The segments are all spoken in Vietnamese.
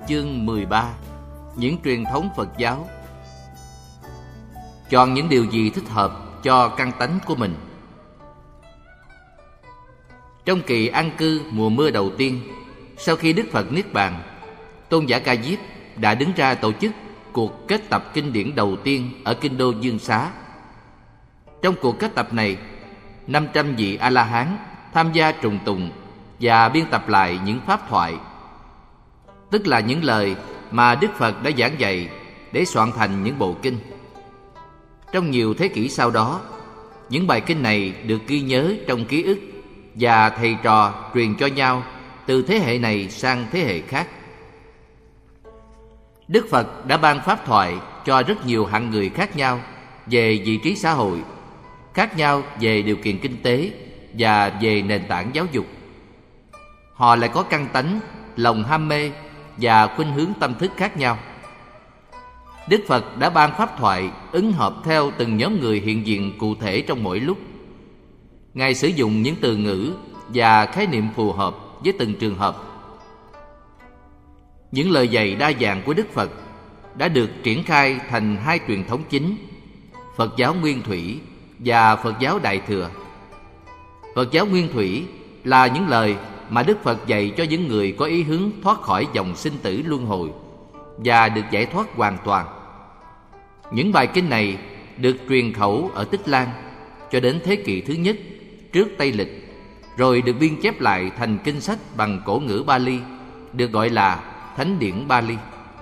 chương 13. Những truyền thống Phật giáo. Chọn những điều gì thích hợp cho căn tánh của mình. Trong kỳ an cư mùa mưa đầu tiên, sau khi Đức Phật Niết Bàn, Tôn giả Ca Diếp đã đứng ra tổ chức cuộc kết tập kinh điển đầu tiên ở kinh đô Dương Xá. Trong cuộc kết tập này, 500 vị A-la-hán tham gia trùng tùng và biên tập lại những pháp thoại, tức là những lời mà Đức Phật đã giảng dạy để soạn thành những bộ kinh. Trong nhiều thế kỷ sau đó, những bài kinh này được ghi nhớ trong ký ức và thầy trò truyền cho nhau từ thế hệ này sang thế hệ khác. Đức Phật đã ban pháp thoại cho rất nhiều hạng người khác nhau về vị trí xã hội, khác nhau về điều kiện kinh tế và về nền tảng giáo dục. Họ lại có căn tánh, lòng ham mê và khuynh hướng tâm thức khác nhau. Đức Phật đã ban pháp thoại ứng hợp theo từng nhóm người hiện diện cụ thể trong mỗi lúc. Ngài sử dụng những từ ngữ và khái niệm phù hợp với từng trường hợp. Những lời dạy đa dạng của Đức Phật đã được triển khai thành hai truyền thống chính: Phật giáo Nguyên Thủy và Phật giáo Đại Thừa. Phật giáo Nguyên Thủy là những lời mà Đức Phật dạy cho những người có ý hướng thoát khỏi dòng sinh tử luân hồi và được giải thoát hoàn toàn. Những bài kinh này được truyền khẩu ở Tích Lan cho đến thế kỷ thứ nhất trước Tây Lịch, rồi được biên chép lại thành kinh sách bằng cổ ngữ Bali, được gọi là Thánh điển Bali.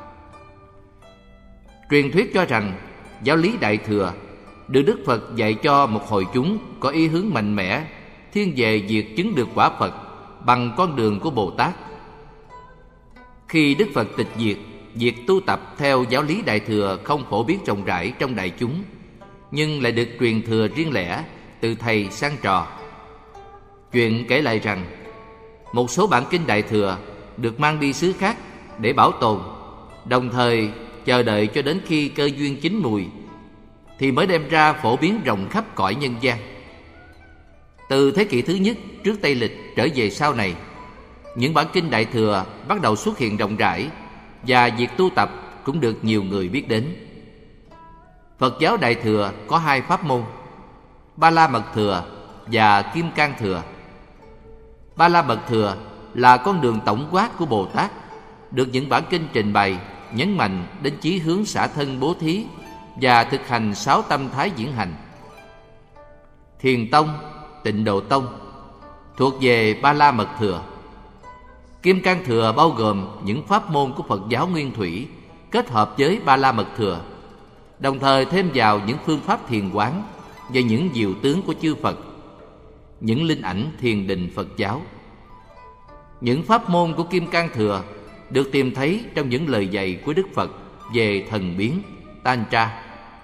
Truyền thuyết cho rằng giáo lý Đại Thừa được Đức Phật dạy cho một hội chúng có ý hướng mạnh mẽ thiên về việc chứng được quả Phật bằng con đường của Bồ Tát. Khi Đức Phật tịch diệt, việc tu tập theo giáo lý Đại Thừa không phổ biến rộng rãi trong đại chúng, nhưng lại được truyền thừa riêng lẻ từ thầy sang trò. Chuyện kể lại rằng một số bản kinh Đại Thừa được mang đi xứ khác để bảo tồn, đồng thời chờ đợi cho đến khi cơ duyên chín mùi thì mới đem ra phổ biến rộng khắp cõi nhân gian. Từ thế kỷ thứ nhất trước Tây Lịch trở về sau này, những bản kinh Đại Thừa bắt đầu xuất hiện rộng rãi và việc tu tập cũng được nhiều người biết đến. Phật giáo Đại Thừa có hai pháp môn: Ba La Mật Thừa và Kim Cang Thừa. Ba La Mật Thừa là con đường tổng quát của Bồ Tát, được những bản kinh trình bày nhấn mạnh đến chí hướng xả thân bố thí và thực hành 6 tâm thái diễn hành. Thiền Tông, Tịnh Độ Tông thuộc về Ba La Mật Thừa. Kim Cang Thừa bao gồm những pháp môn của Phật giáo Nguyên Thủy kết hợp với Ba La Mật Thừa, đồng thời thêm vào những phương pháp thiền quán và những diệu tướng của chư Phật, những linh ảnh thiền định Phật giáo. Những pháp môn của Kim Cang Thừa được tìm thấy trong những lời dạy của Đức Phật về thần biến, Tantra.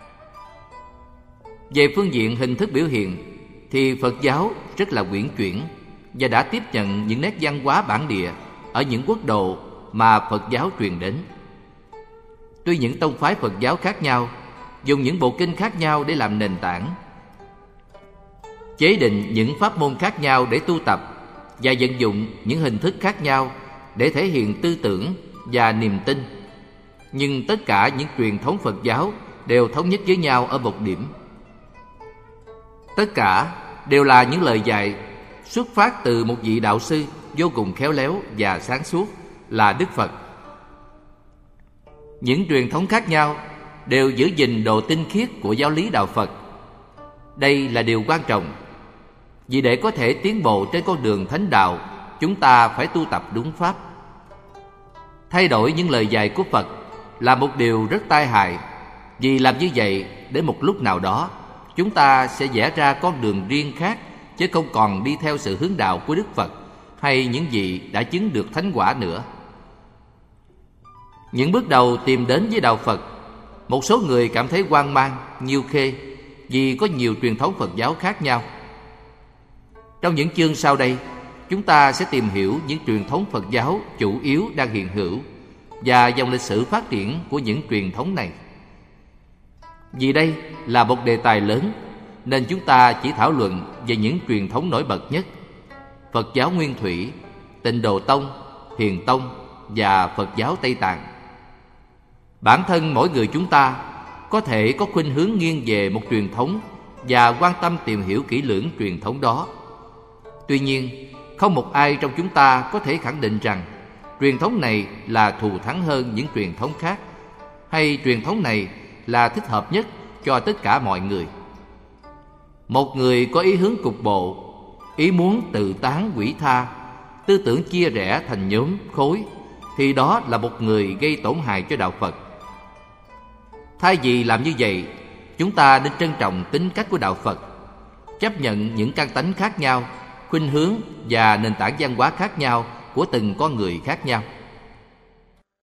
Về phương diện hình thức biểu hiện thì Phật giáo rất là uyển chuyển và đã tiếp nhận những nét văn hóa bản địa ở những quốc độ mà Phật giáo truyền đến. Tuy những tông phái Phật giáo khác nhau dùng những bộ kinh khác nhau để làm nền tảng, chế định những pháp môn khác nhau để tu tập và vận dụng những hình thức khác nhau để thể hiện tư tưởng và niềm tin, nhưng tất cả những truyền thống Phật giáo đều thống nhất với nhau ở một điểm: tất cả đều là những lời dạy xuất phát từ một vị đạo sư vô cùng khéo léo và sáng suốt là Đức Phật. Những truyền thống khác nhau đều giữ gìn độ tinh khiết của giáo lý đạo Phật. Đây là điều quan trọng, vì để có thể tiến bộ trên con đường thánh đạo, chúng ta phải tu tập đúng pháp. Thay đổi những lời dạy của Phật là một điều rất tai hại, vì làm như vậy đến một lúc nào đó chúng ta sẽ vẽ ra con đường riêng khác, chứ không còn đi theo sự hướng đạo của Đức Phật hay những vị đã chứng được thánh quả nữa. Những bước đầu tìm đến với đạo Phật, một số người cảm thấy hoang mang, nhiêu khê vì có nhiều truyền thống Phật giáo khác nhau. Trong những chương sau đây, chúng ta sẽ tìm hiểu những truyền thống Phật giáo chủ yếu đang hiện hữu và dòng lịch sử phát triển của những truyền thống này. Vì đây là một đề tài lớn, nên chúng ta chỉ thảo luận về những truyền thống nổi bật nhất: Phật giáo Nguyên Thủy, Tịnh Độ Tông, Thiền Tông, và Phật giáo Tây Tạng. Bản thân mỗi người chúng ta có thể có khuynh hướng nghiêng về một truyền thống và quan tâm tìm hiểu kỹ lưỡng truyền thống đó. Tuy nhiên, không một ai trong chúng ta có thể khẳng định rằng truyền thống này là thù thắng hơn những truyền thống khác, hay truyền thống này là thích hợp nhất cho tất cả mọi người. Một người có ý hướng cục bộ, ý muốn tự tán quỷ tha, tư tưởng chia rẽ thành nhóm khối, thì đó là một người gây tổn hại cho đạo Phật. Thay vì làm như vậy, chúng ta nên trân trọng tính cách của đạo Phật, chấp nhận những căn tánh khác nhau, khuynh hướng và nền tảng văn hóa khác nhau của từng con người khác nhau.